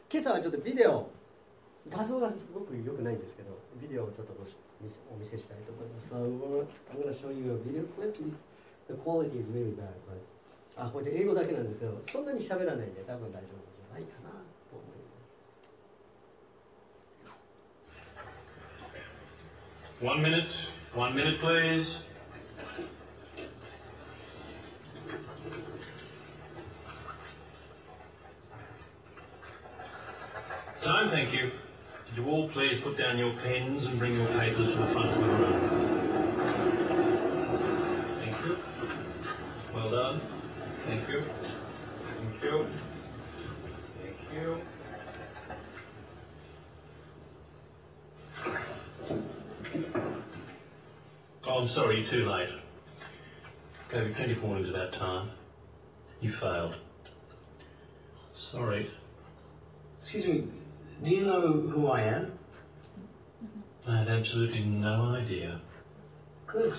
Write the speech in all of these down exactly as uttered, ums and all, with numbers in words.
今朝はちょっとビデオ、画像がすごく良くないんですけど、ビデオをちょっとごお見せしたいと思います。So I'm going to show you a video clip. The quality is really bad, but あ、これで英語だけなんですけど、そんなに喋らないんで多分大丈夫じゃないかなと思います。 One minute, one minute, please. Time, thank you. Could you all please put down your pens and bring your papers to the front of the room? Thank you. Well done. Thank you. Thank you. Thank you. Oh, I'm sorry, you're too late. Gave you plenty of warnings about time. You failed. Sorry. Excuse me, do you know who I am? I had absolutely no idea. Good.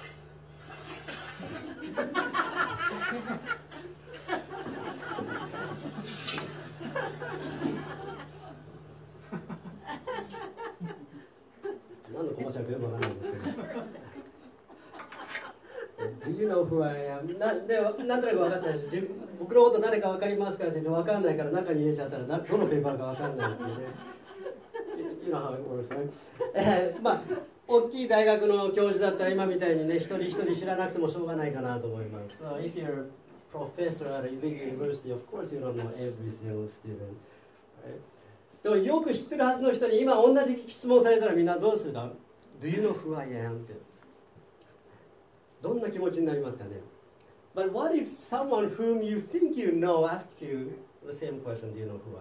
Do you know who I am? な, でなんとなく分かったし、僕のこと誰か分かりますかって言って分かんないから中に入れちゃったらなどのペーパーか分かんないっていうね。You know how it works, right? えー、まあ大きい大学の教授だったら今みたいにね一人一人知らなくてもしょうがないかなと思います。So if you're a professor at a big university, of course you don't know every single student, right? でもよく知ってるはずの人に今同じ質問されたらみんなどうするか Do you know who I am? ってどんな気持ちになりますかね。 But what if someone whom you think you know asked you the same question, Do you know who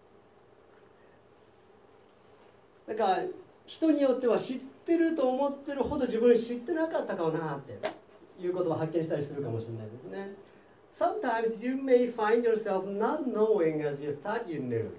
I am? だから人によっては知ってると思ってるほど自分知ってなかったかなっていうことを発見したりするかもしれないですね。 Sometimes you may find yourself not knowing as you thought you knew.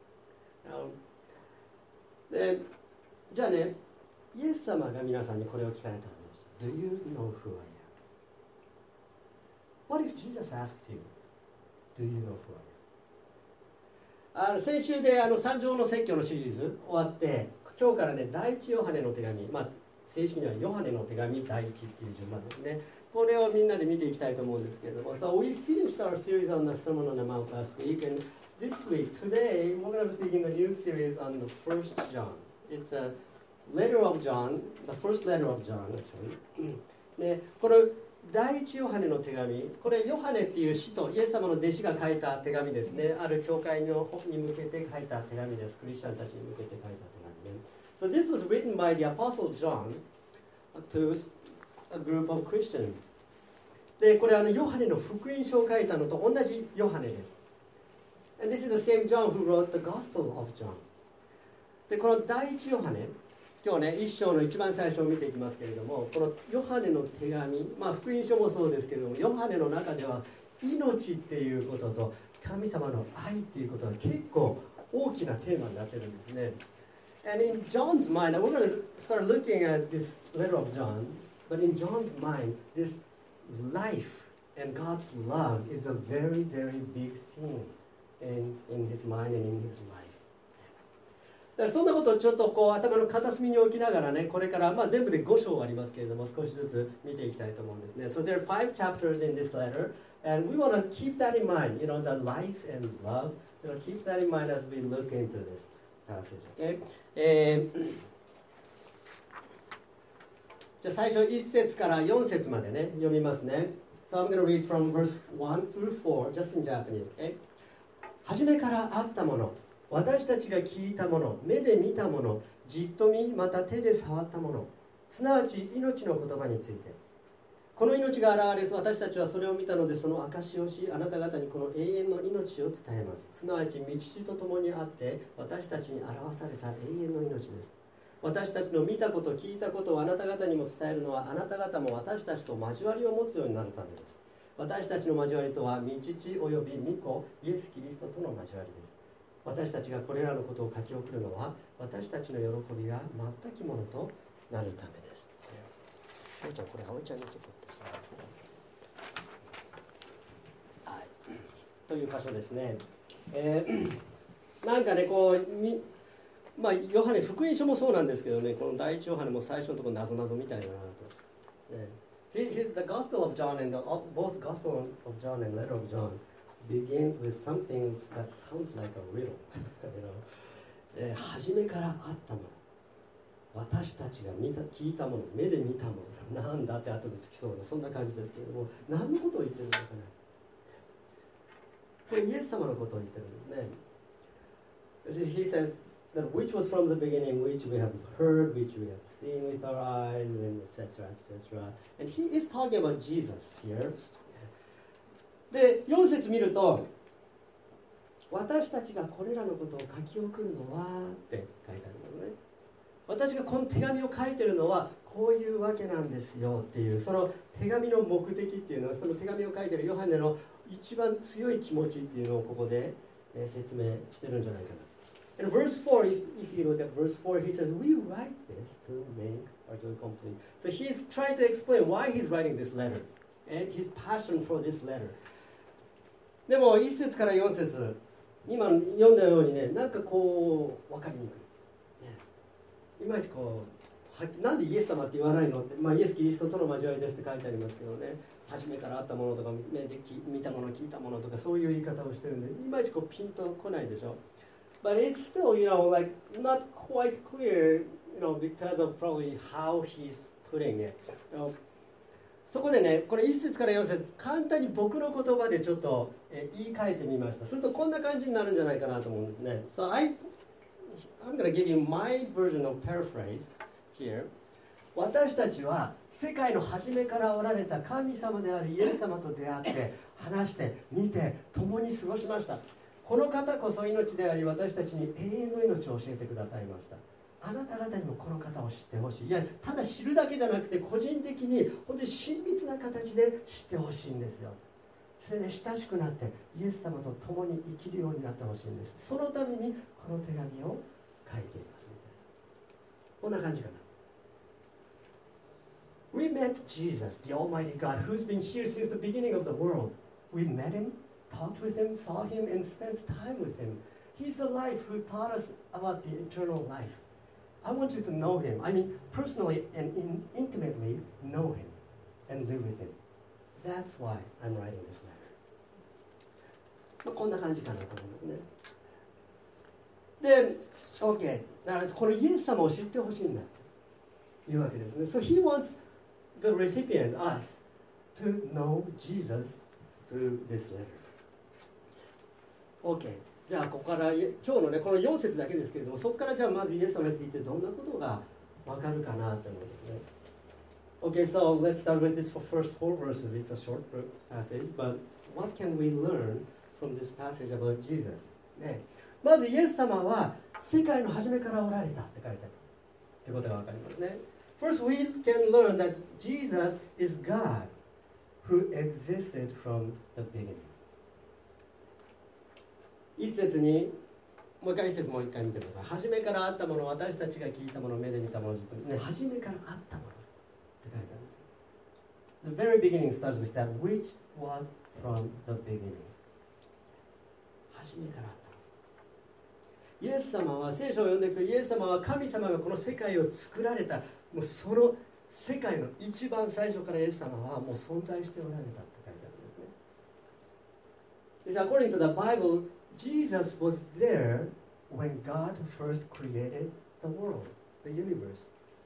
でじゃあね、イエス様が皆さんにこれを聞かれたのです。Do you know who I am? What if Jesus asked you, Do you know who I am? あの先週であの三条の説教のシリーズ終わって、今日からね、第一ヨハネの手紙、まあ、正式にはヨハネの手紙第一っていう順番ですね。これをみんなで見ていきたいと思うんですけれども。So we finished our series on the Sermon on the Mount last week, and this week, today, we're going to begin a new series on the First John. It's a letter of John, the first letter of John, actually. で、この第一ヨハネの手紙、これヨハネっていう使徒、イエス様の弟子が書いた手紙ですね。ある教会のに向けて書いた手紙です。クリスチャンたちに向けて書いた手紙ね。So this was written by the Apostle John to a group of Christians. で、これあのヨハネの福音書を書いたのと同じヨハネです。And this is the same John who wrote the Gospel of John. で、この第一ヨハネ、今日ね、一章の一番最初を見ていきますけれども、このヨハネの手紙、まあ福音書もそうですけれども、ヨハネの中では命っていうことと神様の愛っていうことが結構大きなテーマになってるんですね。And in John's mind, we're going to start looking at this letter of John, but in John's mind, this life and God's love is a very, very big thing in, in his mind and in his life. だからそんなことをちょっとこう頭の片隅に置きながらね、これから、まあ、全部でご章ありますけれども、少しずつ見ていきたいと思うんですね。So there are five chapters in this letter, and we want to keep that in mind, you know, the life and love. You know, keep that in mind as we look into this passage, okay? えー、じゃあ最初いち節からよん節までね、読みますね。So I'm going to read from verse one through four, just in Japanese, okay? 初めからあったもの、私たちが聞いたもの、目で見たもの、じっと見、また手で触ったもの、すなわち命の言葉について。この命が現れ、私たちはそれを見たので、その証しをし、あなた方にこの永遠の命を伝えます。すなわち道父と共にあって、私たちに表された永遠の命です。私たちの見たこと、聞いたことをあなた方にも伝えるのは、あなた方も私たちと交わりを持つようになるためです。私たちの交わりとは、道父および御子、イエス・キリストとの交わりです。私たちがこれらのことを書き送るのは、私たちの喜びが全きものとなるためです。おいちゃん、これ葵ちゃんにちょっと取ってさ、はい、という箇所ですね。えー、 なんかねこうみまあヨハネ福音書もそうなんですけどね、この第一ヨハネも最初のところ謎々みたいだなと、ね、he, he, The Gospel of John and the, both Gospel of John and Letter of John begin with something that sounds like a riddle you know、えー、初めからあったもの、私たちが見た聞いたもの、目で見たもの、なんだって後でつきそうなそんな感じですけれども、何のことを言ってるのかな。これイエス様のことを言ってるんですね。He says that which was from the beginning, which we have heard, which we have seen with our eyes, and et cetera, et cetera. And he is talking about Jesus here. で、よん節見ると、私たちがこれらのことを書き送るのはって書いてありますね。私がこの手紙を書いてるのはこういうわけなんですよっていう、その手紙の目的っていうのは、その手紙を書いてるヨハネの一番強い気持ちっていうのをここで説明してるんじゃないかな。In verse four, if, if you look at verse four, he says, we write this to make our joy complete. So he's trying to explain why he's writing this letter and his passion for this letter. でもいち節からよん節、今読んだようにね、なんかこう分かりにくい、ね、いまいちこうはなんでイエス様って言わないのって、まあ、イエス・キリストとの交わりですって書いてありますけどね、初めからあったものとか目で見たもの聞いたものとかそういう言い方をしてるんで、いまいちこうピンとこないでしょ。But it's still, you know, like not quite clear, you know, because of probably how he's putting it. You know, そこでね、これいち節からよん節、簡単に僕の言葉でちょっと、えー、言い換えてみました。するとこんな感じになるんじゃないかなと思うんですね。So I, I'm going to give you my version of paraphrase here. 私たちは世界の初めからおられた神様であるイエス様と出会って話して見て共に過ごしました。この方こそ命であり、私たちに永遠の命を教えてくださいました。あなた方にもこの方を知ってほしい。いや、ただ知るだけじゃなくて個人的に本当に親密な形で知ってほしいんですよ。それで親しくなってイエス様と共に生きるようになってほしいんです。そのためにこの手紙を書いていますみたいな、こんな感じかな。We met Jesus, the Almighty God, who's been here since the beginning of the world. We met him, talked with him, saw him, and spent time with him. He's the life who taught us about the eternal life. I want you to know him. I mean, personally and in, intimately know him and live with him. That's why I'm writing this letter. まあ、こんな感じかなと思いますね。で、OK。だからこのイエス様を知ってほしいんだというわけですね。So he wants the recipient, us, to know Jesus through this letter. OK。じゃあここから今日のねこのよん節だけですけれども、そこからじゃあまずイエス様についてどんなことが分かるかなと思うんですね。Okay, so let's start with this for first four verses. It's a short passage, but what can we learn from this passage about Jesus? ね、まずイエス様は世界の初めからおられたって書いてあるということが分かりますね。First, we can learn that Jesus is God who existed from the beginning.一節にもう一回一節もう一回見てください。初めからあったもの、私たちが聞いたもの、目で見たもの、ね、初めからあったものって書いてあるんです。The very beginning starts with that which was from the beginning. 初めからあったもの。イエス様は、聖書を読んでいくと、イエス様は神様がこの世界を作られた、もうその世界の一番最初からイエス様はもう存在しておられたって書いてあるんですね。According to the Bible,Jesus was there when God first created the world, the universe.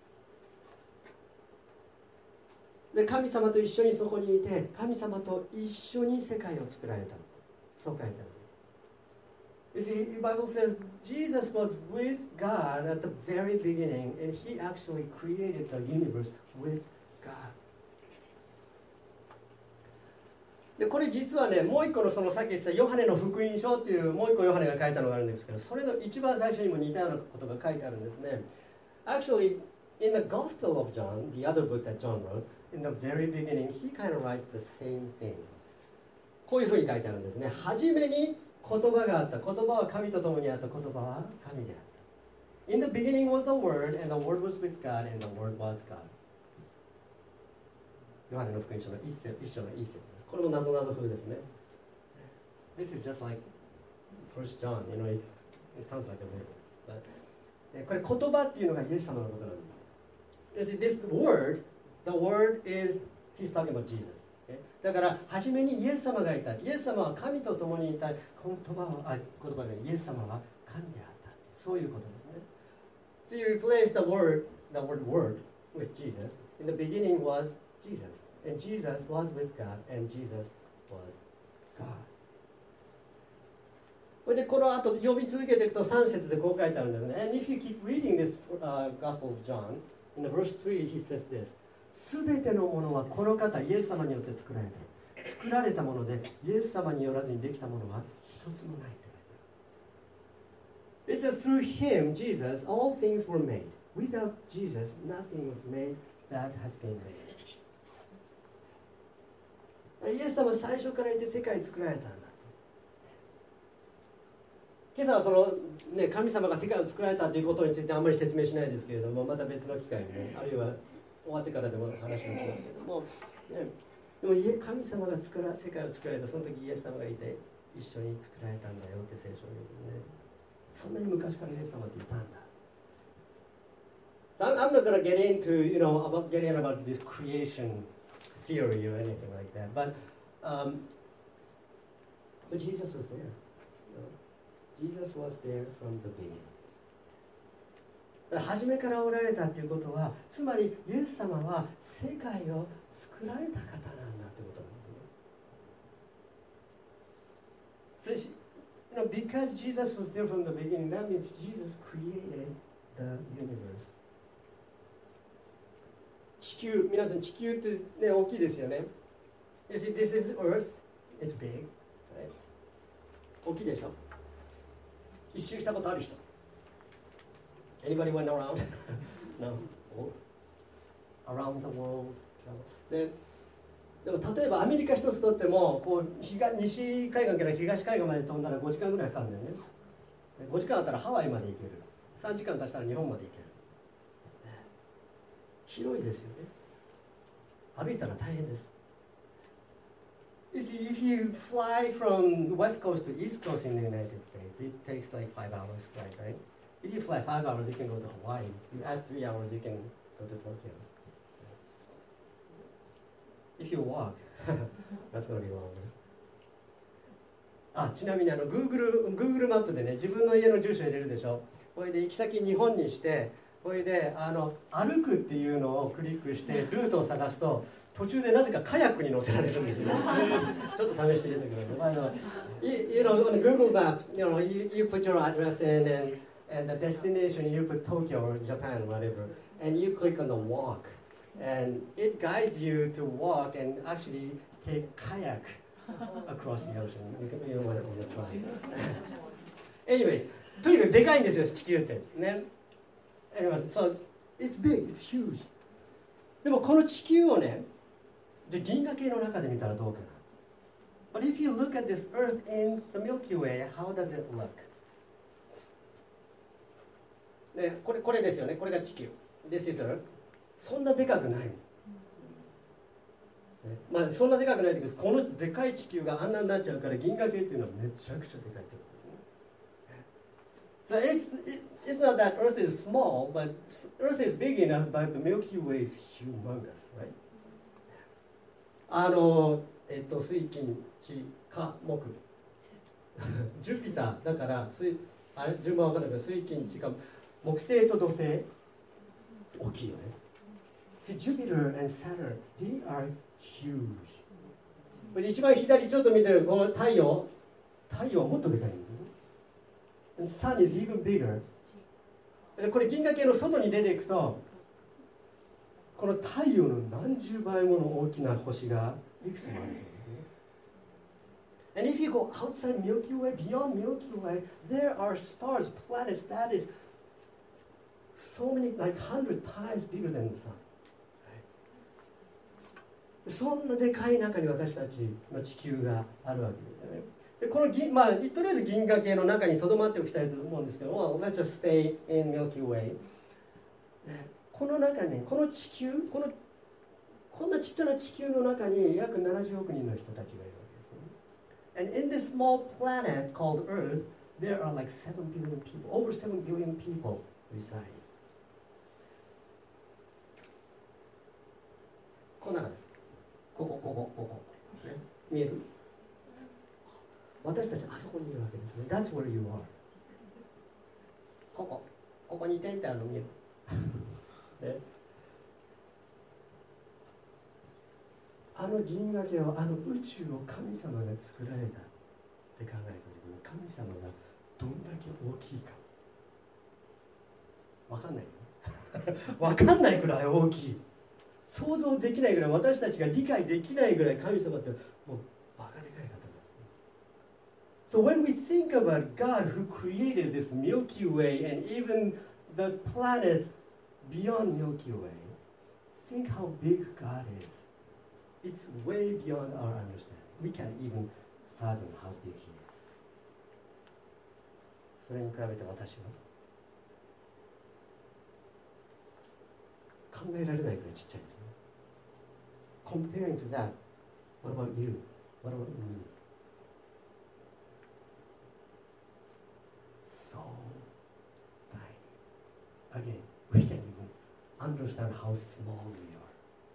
で、神様と一緒にそこにいて、神様と一緒に世界を作られた。そう書いてある。You see, the Bible says Jesus was with God at the very beginning, and he actually created the universe with God.でこれ実はね、もう一個のそのさっき言ったヨハネの福音書っていうもう一個ヨハネが書いたのがあるんですけど、それの一番最初にも似たようなことが書いてあるんですね。Actually, in the Gospel of John, the other book that John wrote, in the very beginning, he kind of writes the same thing. こういうふうに書いてあるんですね。はじめに言葉があった。言葉は神と共にあった。言葉は神であった。In the beginning was the Word, and the Word was with God, and the Word was God. ヨハネの福音書の一節、一章の一節です。これも謎々風ですね。This is just like First John, you know, it's It sounds like a miracle. But, これ言葉っていうのがイエス様のことなんです。This word, the word is, he's talking about Jesus. だから初めにイエス様がいた。イエス様は神と共にいた。言葉はあ言葉でイエス様は神であった。そういうことですね。So you replace the word, the word word with Jesus. In the beginning was Jesus, and Jesus was with God, and Jesus was God. それでこの後読み続けていくとさん節でこう書いてあるんですね。And if you keep reading this、uh, Gospel of John, in the verse three he says this. すべてのものはこの方イエス様によって作られた。作られたものでイエス様によらずにできたものは一つもないって書いてある。It says through him, Jesus, all things were made. Without Jesus, nothing was made that has been made. イエス様は最初からいて世界作られたんだ。今朝はその、ね、神様が世界を作られたということについてあんまり説明しないですけれども、また別の機会にね、あるいは終わってからでも話が来ますけれども、ね、でも神様が作ら世界を作られたその時イエス様がいて一緒に作られたんだよって聖書を言うんですね。そんなに昔からイエス様っていたんだ。So I'm not going to get into, you know, about getting about this creation theory or anything like that, but um, but Jesus was there. You know? Jesus was there from the beginning. 初めからおられたということは、つまりイエス様は世界を作られた方なんだということなんですね。So, you know, because Jesus was there from the beginning, that means Jesus created the universe. 地球、皆さん地球ってね、大きいですよね。You see, this is Earth. It's big. Right? 大きいでしょ。一周したことある人。Anybody went around? No. Around the world. で、でも例えばアメリカ一つとってもこう東西海岸から東海岸まで飛んだらごじかんぐらいかかるんだよね。ごじかんあったらハワイまで行ける。さんじかん足したら日本まで行ける。広いですよね。歩いたら大変です。You see, if you fly from West Coast to East Coast in the United States, it takes like five hours flight, right? If you fly five hours, you can go to Hawaii. You add three hours, you can go to Tokyo. If you walk, that's going to be longer. あ、ちなみにあの Google, Google マップでね、自分の家の住所入れるでしょ。これで行き先日本にして、これであの歩くっていうのをクリックしてルートを探すと、途中でなぜかカヤックに乗せられるんですよね。ちょっと試してみてください。あの you, you know, on Google Map, you know, you, you put your address in and, and the destination, you put Tokyo or Japan, whatever, and you click on the walk, and it guides you to walk and actually take kayak across the ocean. You, can, you don't want to try. Anyways, とにかくでかいんですよ、地球ってね。Anyways, so it's big, it's huge. でもこの地球をね、じゃあ銀河系の中で見たらどうかな。But if you look at this Earth in the Milky Way, how does it look? ね、これ、これですよね。これが地球。This is Earth. そんなでかくない。ね、まあそんなでかくないけど、このでかい地球があんなになっちゃうから銀河系っていうのはめちゃくちゃでかいってことですね。So it's, it, it's not that Earth is small, but Earth is big enough, but the Milky Way is humongous, right? あの、えっと、水金地火木ジュピターだから水あれ順番わかんないけど水金地火木星と土星大きいよね。See, Jupiter and Saturn, they are huge. で一番左ちょっと見てるこの太陽太陽はもっとでかいんですよ。And sun is even bigger. これ銀河系の外に出ていくとこの太陽の何十倍もの大きな星がいくつもあるんですよね。And if you go outside Milky Way, beyond Milky Way, there are stars, planets that is so many, like hundred times bigger than the sun. そんなでかい中に私たちの地球があるわけですよね。でこの銀、まあ、とりあえず銀河系の中にとどまっておきたいと思うんですけど、well, let's just stay in Milky Way. この中に、この地球、このこんなちっちゃな地球の中に約ななじゅうおく人の人たちがいるわけですね。And in this small planet called Earth, there are like seven billion people, over seven billion people reside. この中です。ここ、ここ、ここ。ね、見える？私たちあそこにいるわけですね。That's where you are. ここ、ここに点ってあるの見える？ね、あの銀河系を、あの宇宙を神様が作られたって考えた時に、神様がどんだけ大きいか分かんないよ分かんないくらい大きい、想像できないぐらい、私たちが理解できないぐらい神様ってもうバカでかい方なんです。So when we think about God who created this Milky Way and even the planets beyond Milky Way, think how big God is. It's way beyond our understanding. We can't even fathom how big He is. それに比べて私は考えられないくらいちっちゃいですね。Comparing to that, what about you? What about me? So tiny. Again, we can't even understand how small we are.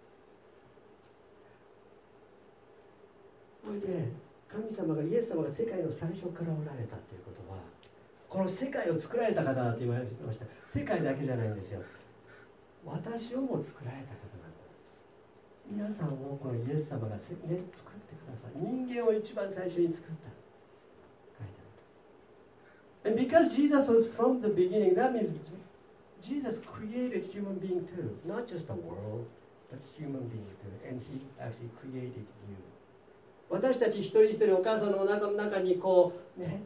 それで神様がイエス様が世界の最初からおられたということは、この世界を作られた方だと言いました。世界だけじゃないんですよ。私をも作られた方なんだ。皆さんをこのイエス様が、ね、作ってください。人間を一番最初に作った。書いてある。And because Jesus was from the beginning, that means Jesus created human being too. Not just the world, but human being too. And He actually created you. 私たち一人一人お母さんのお腹の中にこうね、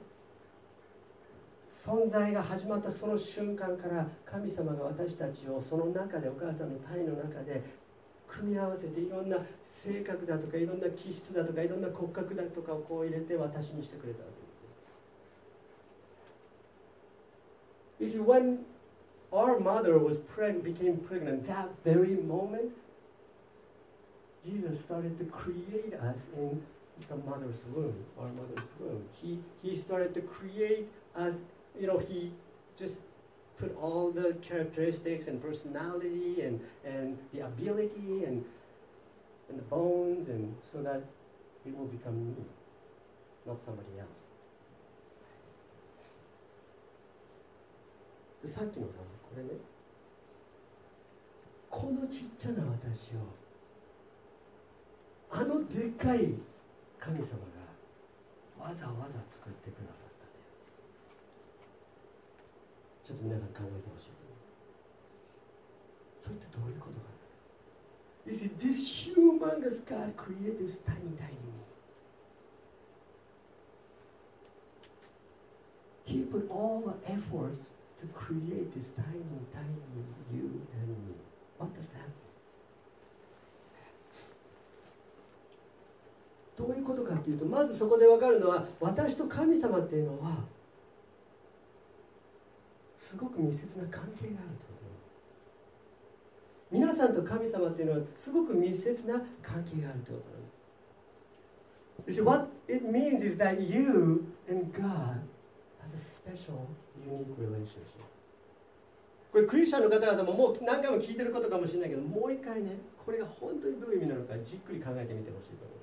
存在が始まったその瞬間から神様が私たちをその中で、お母さんの体の中で組み合わせて、いろんな性格だとかいろんな気質だとかいろんな骨格だとかをこう入れて私にしてくれたわけですよ。You see, when our mother was preg- became pregnant, that very moment, Jesus started to create us in the mother's womb, our mother's womb. He, he started to create us, you know, He just put all the characteristics and personality and, and the ability and, and the bones, and so that it will become me, not somebody else. でさっきのさ、これね、このちっちゃな私をあのでっかい神様がわざわざ作ってくださったという。ちょっと皆さん考えてほしい。それってどういうことかな。You see, this humongous God created this tiny, tiny me. He put all the efforts to create this tiny, tiny you and me. What does that mean?どういうことかというと、まずそこで分かるのは、私と神様っていうのはすごく密接な関係があるということ。皆さんと神様っていうのはすごく密接な関係があるということ。You see, what it means is that you and God has a special, unique relationship. これクリスチャンの方々ももう何回も聞いてることかもしれないけど、もう一回ね、これが本当にどういう意味なのかじっくり考えてみてほしいと思います。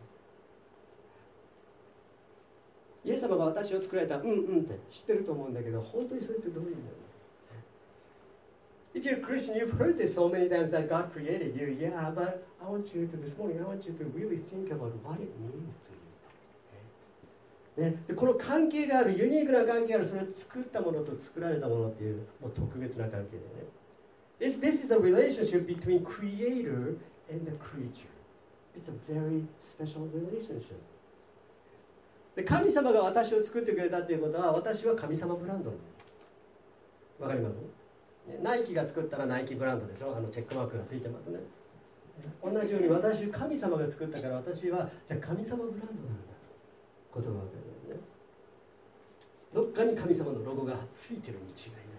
イエス様が私を作られた、うんうんって知ってると思うんだけど、本当にそれってどういう意味なの？ If you're a Christian, you've heard this so many times that God created you. Yeah, but I want you to, this morning, I want you to really think about what it means to you. ね、でこの関係がある、ユニークな関係がある、それを作ったものと作られたものっていうもう特別な関係だよね。This, this is the relationship between creator and the creature. It's a very special relationship.で神様が私を作ってくれたっていうことは、私は神様ブランドなの。わかります？ナイキが作ったらナイキブランドでしょ。あのチェックマークがついてますね。同じように私、神様が作ったから私はじゃあ神様ブランドなんだことがわかりますね。どっかに神様のロゴがついてるに違いない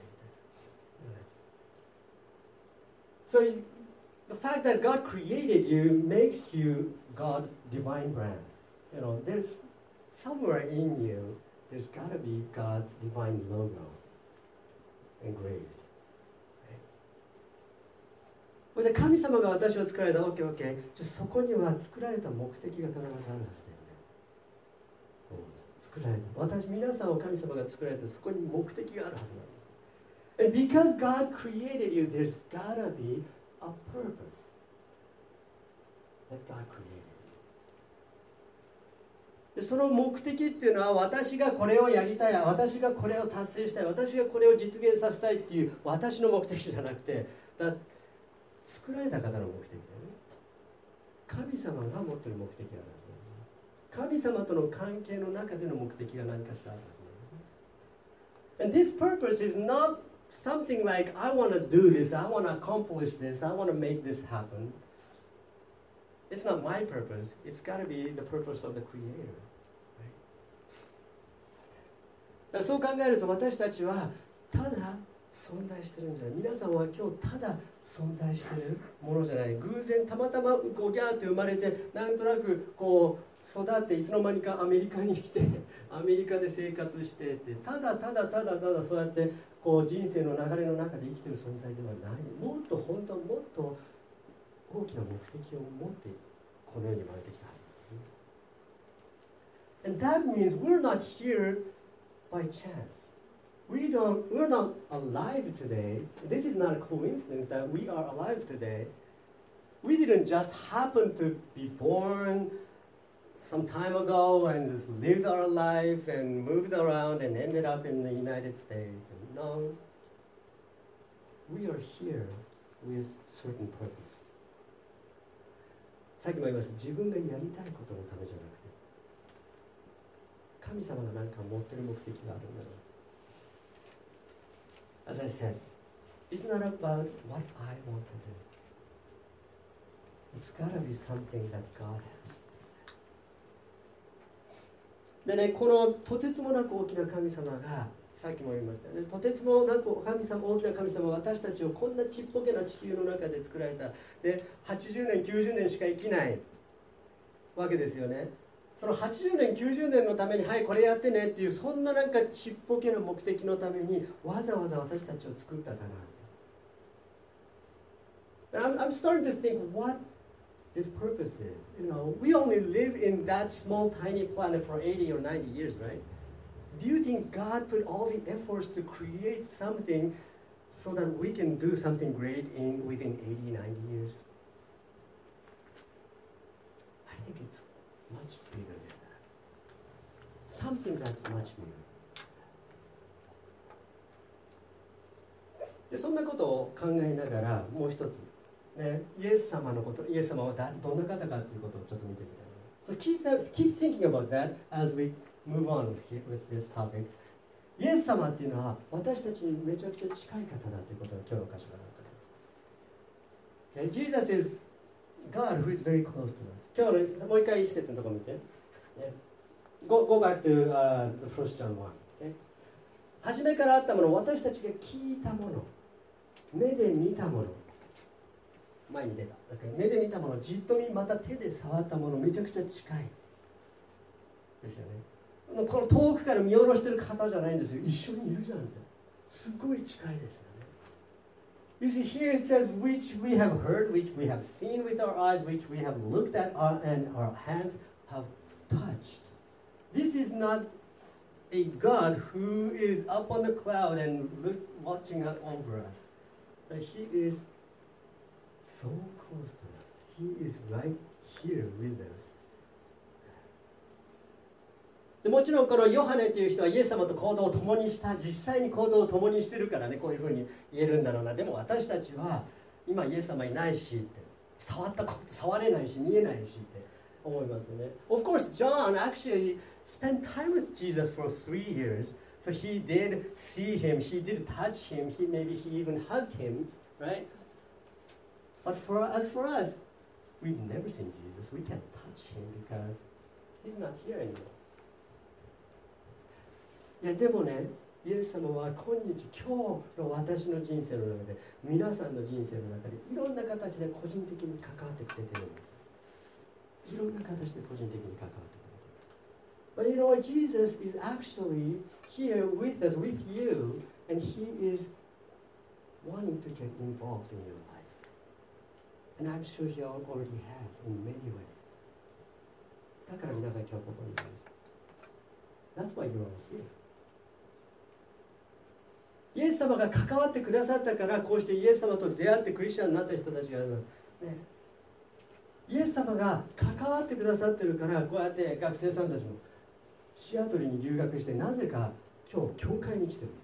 みたいな。So the fact that God created you makes you God's divine brand. You know, there's somewhere in you there's got to be God's divine logo engraved. これで神様が私を作られた オーケーオーケー じゃそこには作られた目的が必ずあるはずだよね、うん、作られた私皆さんを神様が作られてそこに目的があるはずなんです。 And because God created you, there's gotta be a purpose that God created. でその目的っていうのは私がこれをやりたい、私がこれを達成したい、私がこれを実現させたいっていう私の目的じゃなくて、だ作られた方の目的だよね。神様が持っている目的があるはずなんです。神様との関係の中での目的が何かしらあるはずなんです。And this purpose is not something like I want to do this, I want to accomplish this, I want to make this happen. It's not my purpose. It's got to be the purpose of the Creator. Right? そう考えると私たちはただ存在してるんじゃない。皆さんは今日ただ存在してるものじゃない。偶然たまたまこうギャーって生まれてなんとなくこう育っていつの間にかアメリカに来てアメリカで生活してってただただただただそうやってこう人生の流れの中で生きてる存在ではない。もっと本当もっと大きな目的を持ってこの世に生まれてきたはず。And that means we're not here by chance. We don't, we're not alive today. This is not a coincidence that we are alive today. We didn't just happen to be born some time ago and just lived our life and moved around and ended up in the United States. No. We are here with certain purpose. さっきも言いました、自分がやりたいことのためじゃなくて、神様が何か持っている目的があるんだろう。As I said, it's not about what I want to do. It's got to be something that God has. でね、このとてつもなく大きな神様がさっきも言いましたね、とてつもなく神様大きな神様は私たちをこんなちっぽけな地球の中で作られた。ではちじゅうねんきゅうじゅうねんしか生きないわけですよね。そのはちじゅうねんきゅうじゅうねんのためにはいこれやってねっていうそんななんかちっぽけな目的のためにわざわざ私たちを作ったかな。I'm, I'm starting to think what this purpose is. You know, we only live in that small tiny planet for eighty or ninety years, right? Do you think God put all the efforts to create something so that we can do something great in within eighty, ninety years? I think it's much bigger than that. Something that's much bigger. でそんなことを考えながらもう一つ、ね、イエス様のこと、イエス様はだどんな方かということをちょっと見てみたい。So keep, that, keep thinking about that as we move on with, with this topic. イエス様っていうのは私たちにめちゃくちゃ近い方だということが今日の箇所から分かります。Okay? Jesus is God who is very close to us. 今日のもう一回一節のところ見て。ね、go, go back to、uh, the first John one. Okay? 初めからあったもの、私たちが聞いたもの、目で見たもの、前に出た。目で見たもの、じっと見、また手で触ったもの、めちゃくちゃ近いですよね。この遠くから見下ろしてる方じゃないんですよ。一緒にいるじゃんって。すごい近いですよね。You see, here it says, which we have heard, which we have seen with our eyes, which we have looked at our, and our hands have touched. This is not a God who is up on the cloud and look, watching out over us. But He is so close to us. He is right here with us. でもちろんこのヨハネという人はイエス様と行動を共にした、実際に行動を共にしてるからね、こういうふうに言えるんだろうな。でも私たちは今イエス様いないしって、触ったこと触れないし見えないしって思いますよね。Of course, John actually spent time with Jesus for three years, so he did see him, he did touch him, he maybe he even hugged him, right? But for as for us, we've never seen Jesus. We can't touch him because he's not here anymore. いやでもね、イエス様は今日今日の私の人生の中で皆さんの人生の中でいろんな形で個人的に関わってくれてるんです。いろんな形で個人的に関わってくれてる。 But you know, Jesus is actually here with us, with you, and He is wanting to get involved in your life. And I'm sure He already has in many ways. だから皆さん今日ここにいるんです。That's why you're all here. イエス様が関わってくださったから、こうしてイエス様と出会ってクリスチャンになった人たちがいます。ね、イエス様が関わってくださってるから、こうやって学生さんたちもシアトルに留学して、なぜか今日教会に来てる。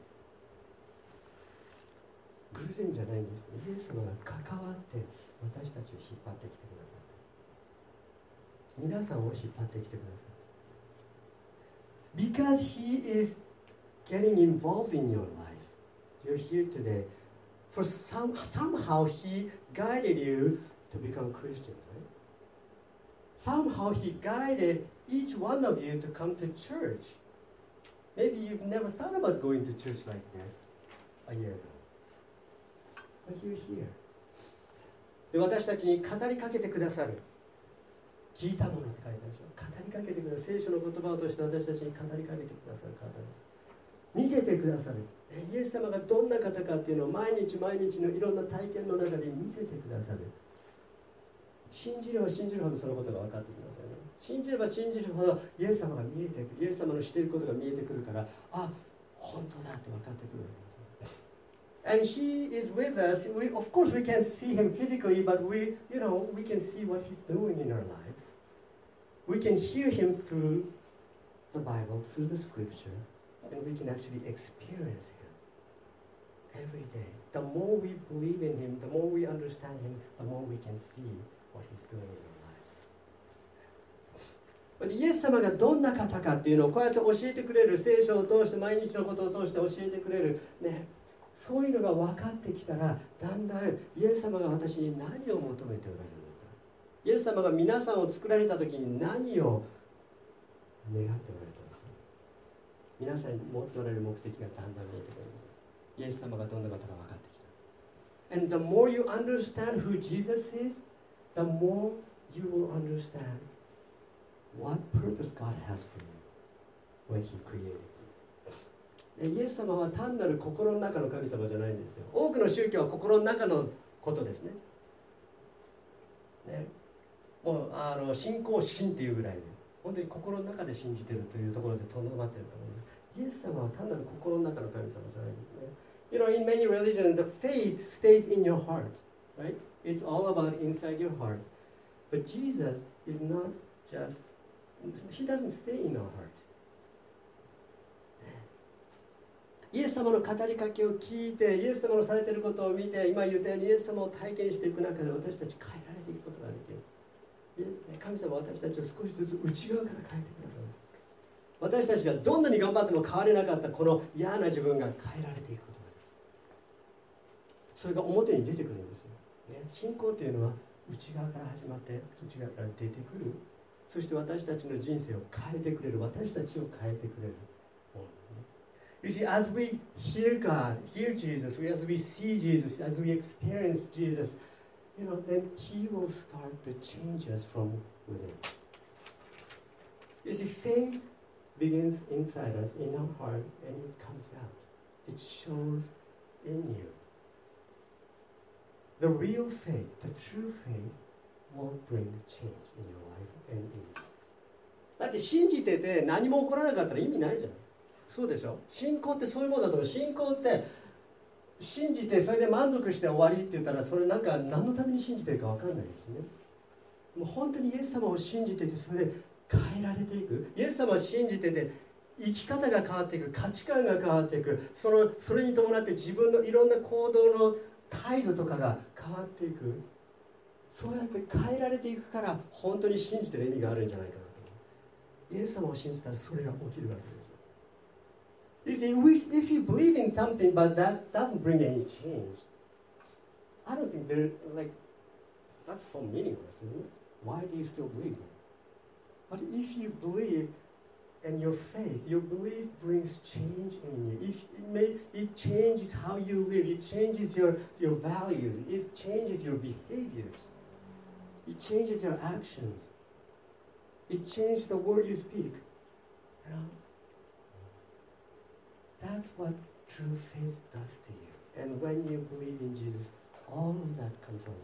偶然じゃないんです。イエス様が関わって私たちを引っ張ってきてくださった。皆さんを引っ張ってきてくださった。Because He is getting involved in your life, you're here today. For some, somehow He guided you to become Christians, right? Somehow He guided each one of you to come to church. Maybe you've never thought about going to church like this a year ago. But you're here. で、私たちに語りかけてくださる。聞いたものって書いてあるでしょ。語りかけてくださる。聖書の言葉を通して私たちに語りかけてくださる方です。見せてくださる。イエス様がどんな方かっていうのを毎日毎日のいろんな体験の中で見せてくださる。信じれば信じるほどそのことが分かってきますよね。信じれば信じるほどイエス様が見えてくる。イエス様のしていることが見えてくるから、あ、本当だって分かってくるわけです。And He is with us. We, of course, we can't see Him physically, but we, you know, we can see what He's doing in our lives. We can hear Him through the Bible, through the Scripture, and we can actually experience Him every day. The more we believe in Him, the more we understand Him, the more we can see what He's doing in our lives. イエス様がどんな方かっていうのをこうやって教えてくれる、聖書を通して毎日のことを通して教えてくれるね。そういうのが分かってきたら、だんだんイエス様が私に何を求めておられるのか、イエス様が皆さんを作られた時に何を願っておられたのか、皆さんに持っておられる目的がだんだん見えてくるんです。イエス様がどんな方か分かってきた。And the more you understand who Jesus is, the more you will understand what purpose God has for you when He created you.イエス様は単なる心の中の神様じゃないんですよ。多くの宗教は心の中のことですね。ね、もうあの信仰信っていうぐらいで、本当に心の中で信じているというところでとどまっていると思うんです。イエス様は単なる心の中の神様じゃないんですね。You know, in many religions, the faith stays in your heart, right? It's all about inside your heart. But Jesus is not just, He doesn't stay in our heart.イエス様の語りかけを聞いて、イエス様のされていることを見て、今言ったようにイエス様を体験していく中で私たち変えられていくことができる。神様は私たちを少しずつ内側から変えてくださる。私たちがどんなに頑張っても変われなかったこの嫌な自分が変えられていくことができる。それが表に出てくるんですよ、ね、信仰というのは内側から始まって内側から出てくる。そして私たちの人生を変えてくれる。私たちを変えてくれるものですね。You see, as we hear God, hear Jesus, as we see Jesus, as we experience Jesus, you know, then He will start to change us from within. You see, faith begins inside us, in our heart, and it comes out. It shows in you. The real faith, the true faith, will bring change in your life and in you. だって信じてて何も起こらなかったら意味ないじゃん。そうでしょ。信仰ってそういうものだと思う。信仰って信じてそれで満足して終わりって言ったら、それなんか何のために信じてるか分かんないですね。もう本当にイエス様を信じてて、それで変えられていく。イエス様を信じてて生き方が変わっていく、価値観が変わっていく、そのそれに伴って自分のいろんな行動の態度とかが変わっていく。そうやって変えられていくから、本当に信じてる意味があるんじゃないかなと思う。イエス様を信じたらそれが起きるわけです。You see, if you believe in something but that doesn't bring any change, I don't think they're like, that's so meaningless, isn't it? Why do you still believe them? But if you believe and your faith, your belief brings change in you. If it, may, it changes how you live, it changes your, your values, it changes your behaviors, it changes your actions, it changes the word you speak. You know? That's what true faith does to you. And when you believe in Jesus, all of that comes along.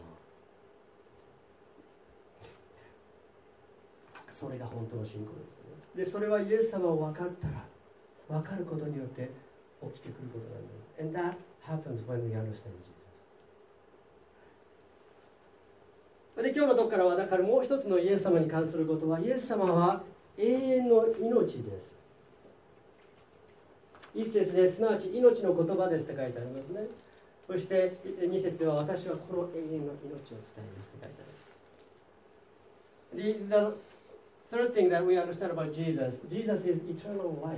それが本当の信仰ですよね。で、それはイエス様を分かったら、分かることによって起きてくることなんです。And that happens when we understand Jesus. で、今日のとこからはだからもう一つのイエス様に関することは、イエス様は永遠の命です。一節ですなわち命の言葉ですって書いてありますね。そして二節では私はこの永遠の命を伝えますって書いてあります。The, the third thing that we understand about Jesus, Jesus is eternal life.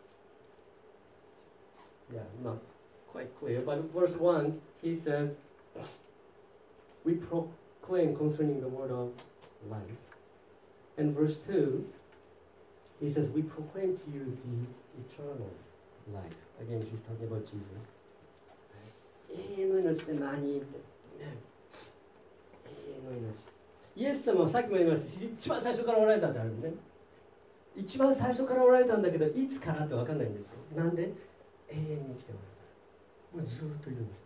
Yeah, not quite clear, but verse one, he says, we proclaim concerning the word of life. And verse two, he says, we proclaim to you the eternal life. Again, he's talking about Jesus. 永遠の命って何って、ね、永遠の命。イエス様はさっきも言いましたし、一番最初からおられたってあるんでね。一番最初からおられたんだけど、いつからって分かんないんですよ。なんで永遠に生きておられるから。もうずーっといるん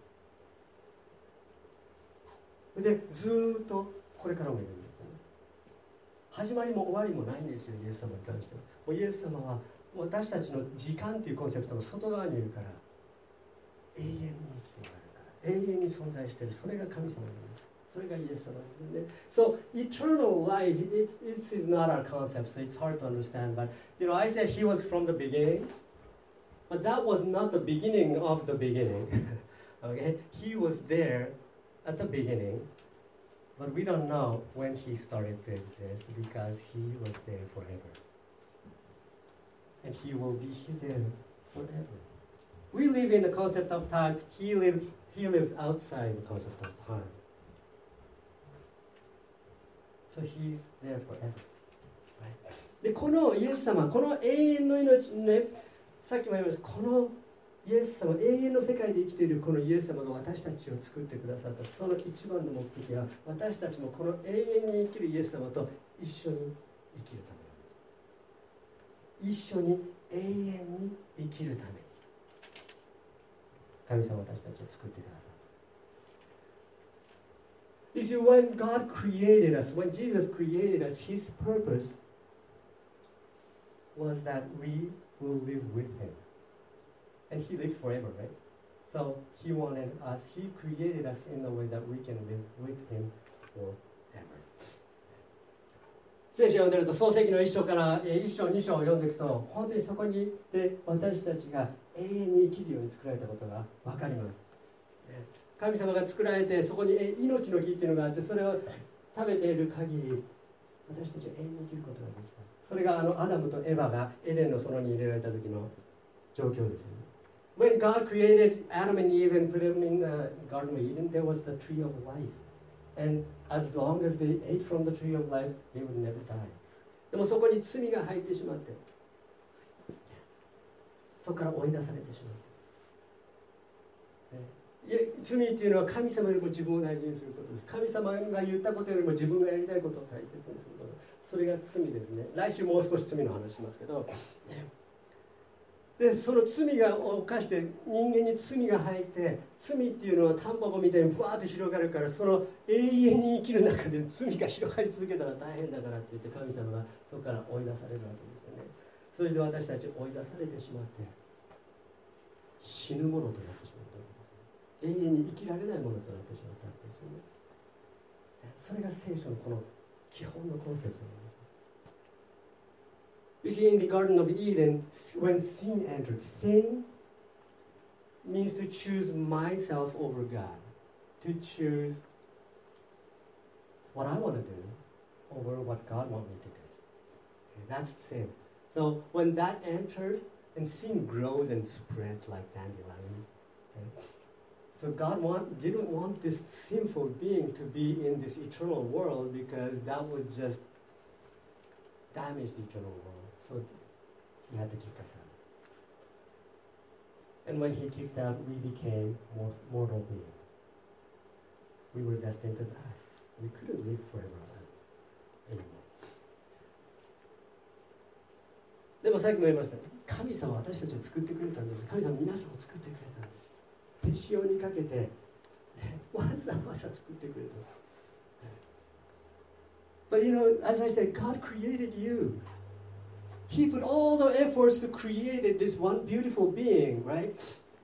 です。で、ずーっとこれからもいるんですよね。始まりも終わりもないんですよ、イエス様に関しては。もうイエス様は私たちの時間っていうコンセプトの外側にいるから、永遠に生きておられるから、永遠に存在している。それが神様なんです。それがイエス様なんですね。So eternal life, it, it is not our concept, so it's hard to understand. But you know, I said he was from the beginning, but that was not the beginning of the beginning. Okay, he was there at the beginning, but we don't know when he started to exist because he was there forever, and he will be there forever. We live in the concept of time. He live, he lives outside the concept of time. So he's there forever. Right? で、このイエス様、この永遠の命ね、さっきも言いました、このイエス様、永遠の世界で生きているこのイエス様が私たちを作ってくださった、その一番の目的は、私たちもこの永遠に生きるイエス様と一緒に生きるためなんです。一緒に永遠に生きるために。神様は私たちを作ってくださった。You see, when God created us, when Jesus created us, His purpose was that we will live with Him. And He lives forever, right? So He wanted us, He created us in a way that we can live with Him forever. 聖書を読んでると創世記の一章から一章二章を読んでいくと、本当にそこにで私たちが永遠に生きるように作られたことが分かります。神様が作られて、そこに命の木っていうのがあって、それを食べている限り私たちは永遠に生きることができた。それがあのアダムとエバがエデンの園に入れられた時の状況ですよね。When God created Adam and Eve and put them in the Garden of Eden, there was the tree of life. And as long as they ate from the tree of life, they would never die. でもそこに罪が入ってしまって、そこから追い出されてしまって、ね、いや罪っていうのは神様よりも自分を大事にすることです。神様が言ったことよりも自分がやりたいことを大切にすること。それが罪ですね。来週もう少し罪の話しますけど、ね、でその罪が犯して人間に罪が入って、罪っていうのはタンポポみたいにふわーっと広がるから、その永遠に生きる中で罪が広がり続けたら大変だからって言って、神様がそこから追い出されるわけですよね。それで私たち追い出されてしまって死ぬものとなってしまったわけですよね。永遠に生きられないものとなってしまったわけですよね。それが聖書のこの基本のコンセプトなんです。You see, in the Garden of Eden, when sin entered, sin means to choose myself over God, to choose what I want to do over what God wants me to do. Okay, that's sin. So when that entered, and sin grows and spreads like dandelions. Okay? So God want, didn't want this sinful being to be in this eternal world, because that would just damage the eternal world. So He had to kick us out. And when He kicked out, we became mortal beings. We were destined to die. We couldn't live forever anymore. でもさっきも言いました、神様は私たちを作ってくれたんです。神様は皆さんを作ってくれたんです。手塩にかけて、ね、わざわざ作ってくれた。But you know, as I said, God created you. He put all the efforts to create this one beautiful being, right?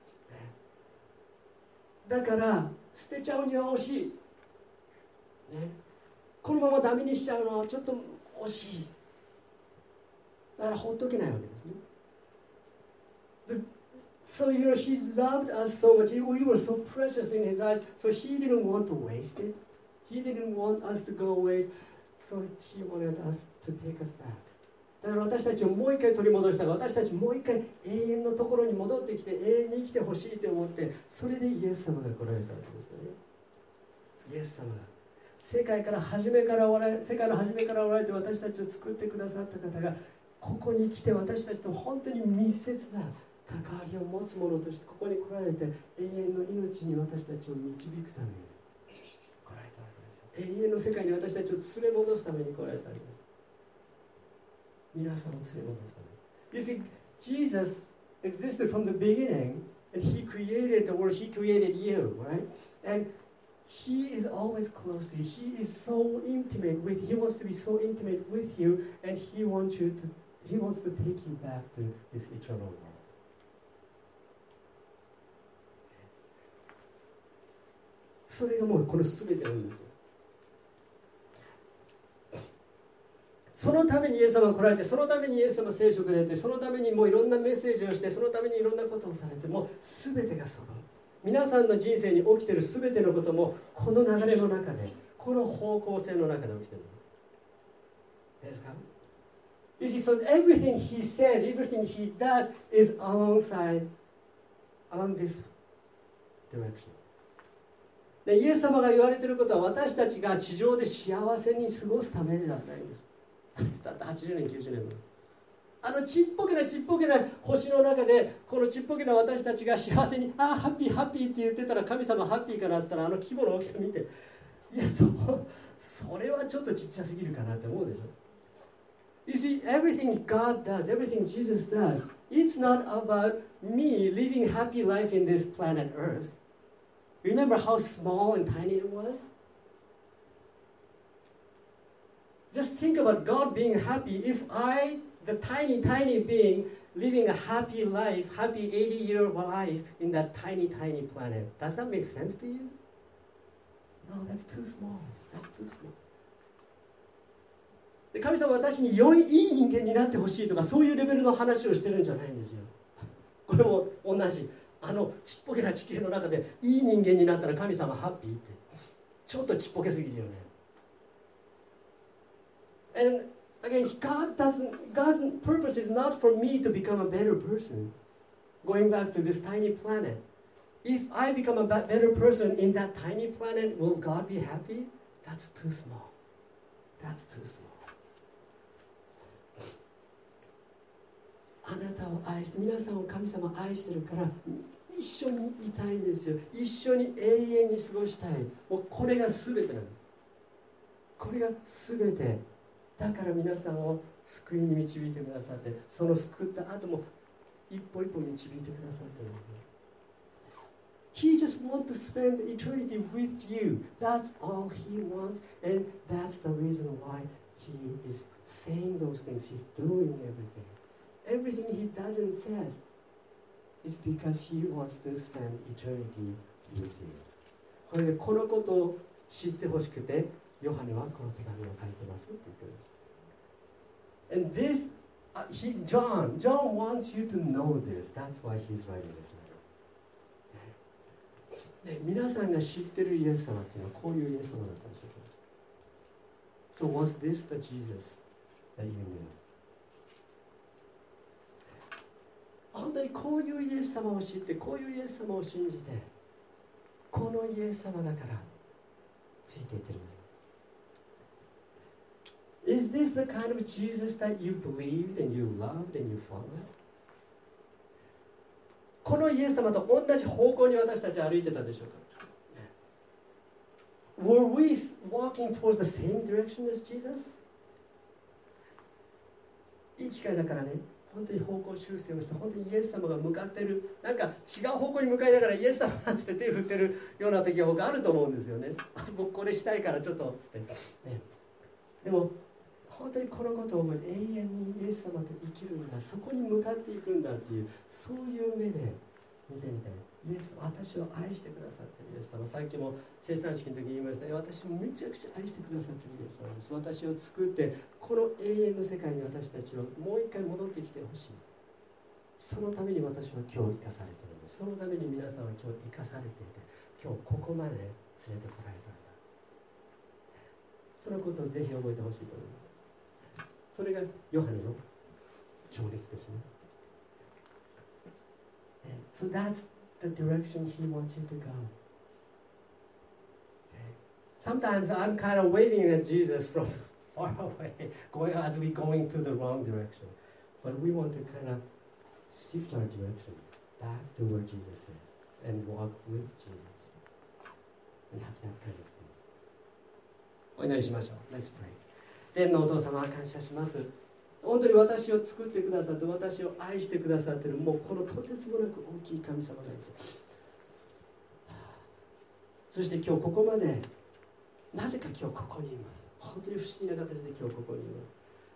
だから捨てちゃうには惜しい、ね、このままダメにしちゃうのはちょっと惜しい。だから放っとけないわけですね。So you know, he loved us so much. We were so precious in his eyes. So he didn't want to waste it. He didn't want us to go waste. So he wanted us to take us back. だから私たちをもう一回取り戻したが、私たちもう一回永遠のところに戻ってきて永遠に生きてほしいと思って、それでイエス様が来られたわけですよね。イエス様が世界から初めからおられ世界の初めからおられて私たちを作ってくださった方がここに来て私たちと本当に密接な関わりを持つ者としてここに来られて永遠の命に私たちを導くために来られたわけですよ。永遠の世界に私たちを連れ戻すために来られたわけです。皆さんを連れ戻すために。You see, Jesus existed from the beginning and he created the world, he created you, right? And he is always close to you. He is so intimate with you. He wants to be so intimate with you and he wants you to he wants to take you back to this eternal world. それがもうこの全てなんですよ。そのためにイエス様が来られて、そのためにイエス様が聖書をくれて、そのためにもういろんなメッセージをして、そのためにいろんなことをされて、もう全てがその皆さんの人生に起きている全てのこともこの流れの中で、この方向性の中で起きているですか？ You see, so everything he says, everything he does is alongside, along this direction. でイエス様が言われていることは私たちが地上で幸せに過ごすためではないんです。たったはちじゅうねんきゅうじゅうねんのあのちっぽけなちっぽけな星の中でこのちっぽけな私たちが幸せにあーハッピーハッピーって言ってたら神様ハッピーかなって言ったらあの規模の大きさ見ていや そ, それはちょっとちっちゃすぎるかなって思うでしょ。 You see, everything God does, everything Jesus does, it's not about me living happy life in this planet Earth. Remember how small and tiny it was? Just think about God being happy. If I, the tiny, tiny being, living a happy life, happy eighty-year life in that tiny, tiny planet, does that make sense to you? No, that's too small. That's too small. で神様は私に良いいい人間になってほしいとかそういうレベルの話をしてるんじゃないんですよ。これも同じ。あのちっぽけな地球の中でいい人間になったら神様ハッピーってちょっとちっぽけすぎるよね。And again, God doesn't, God's purpose is not for me to become a better person. Going back to this tiny planet. If I become a better person in that tiny planet, will God be happy? That's too small. That's too small. あなたを愛して、皆さんを神様愛してるから一緒にいたいんですよ。一緒に永遠に過ごしたい。もうこれが全てなの。これが全て。だから皆さんを救いに導いてくださって、その救った後も一歩一歩導いてくださっている。He just wants to spend eternity with you. That's all he wants, and that's the reason why he is saying those things. He's doing everything. Everything he does and says is because he wants to spend eternity with you. これでこのことを知ってほしくて、ヨハネはこの手紙を書いてますって言ってる。And this, uh, he, John, John wants you to know this. That's why he's writing this letter. で皆さんが知ってるイエス様っていうのはこういうイエス様だったんでしょうか。So was this the Jesus that you knew? 本当にこういうイエス様を知って、こういうイエス様を信じて、このイエス様だからついていってるの。Is this the kind of Jesus that you believed and you loved and you followed? このイエス様と同じ方向に私たち歩いてたでしょうか？ Were we walking towards the same direction as Jesus? いい機会だからね、 本当に方向修正をして本当にイエス様が向かっているなんか違う方向に向かいながらイエス様っつって手振ってるような時が僕あると思うんですよね。僕これしたいからちょっとつって、ね、でも本当にこのことを思い永遠にイエス様と生きるんだそこに向かっていくんだっていうそういう目で見てみたい。イエス様私を愛してくださっているイエス様さっきも生産式の時に言いました私をめちゃくちゃ愛してくださっているイエス様です。私を作ってこの永遠の世界に私たちをもう一回戻ってきてほしい。そのために私は今日生かされているんです。そのために皆さんは今日生かされていて今日ここまで連れてこられたんだ。そのことをぜひ覚えてほしいと思います。それがヨハネの情熱ですね。So that's the direction he wants you to go. Okay. Sometimes I'm kind of waving at Jesus from far away, going as we're going to the wrong direction. But we want to kind of shift our direction back to where Jesus is and walk with Jesus and have that kind of faith. お祈りしましょう。Let's pray. 天のお父様は感謝します。本当に私を作ってくださって私を愛してくださっているもうこのとてつもなく大きい神様がいてそして今日ここまでなぜか今日ここにいます本当に不思議な形で今日ここにいます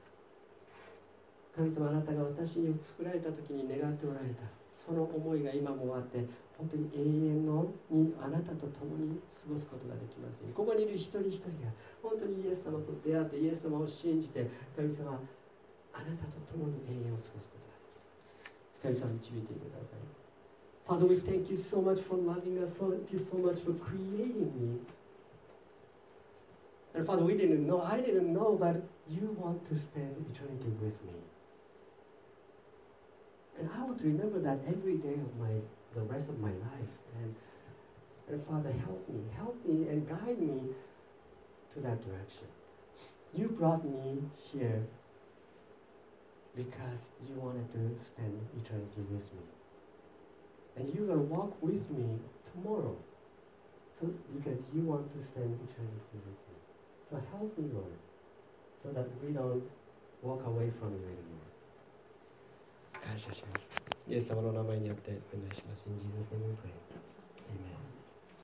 神様あなたが私を作られた時に願っておられたその思いが今もあって本当に永遠のにあなたと共に過ごすことができますようにここにいる一人一人が本当にイエス様と出会ってイエス様を信じて神様あなたと共に永遠を過ごすことができる。神様に導いていてください。Father, we thank you so much for loving us. Thank you so much for creating me. And Father, we didn't know, I didn't know, but you want to spend eternity with me. And I want to remember that every day of my, the rest of my life. And, and Father, help me, help me and guide me to that direction. You brought me here because you wanted to spend eternity with me. And you're going to walk with me tomorrow. So because you want to spend eternity with me. So help me, Lord, so that we don't walk away from you anymore. 感謝します。イエス様の名前によってお願いします。In Jesus' name we pray. Amen.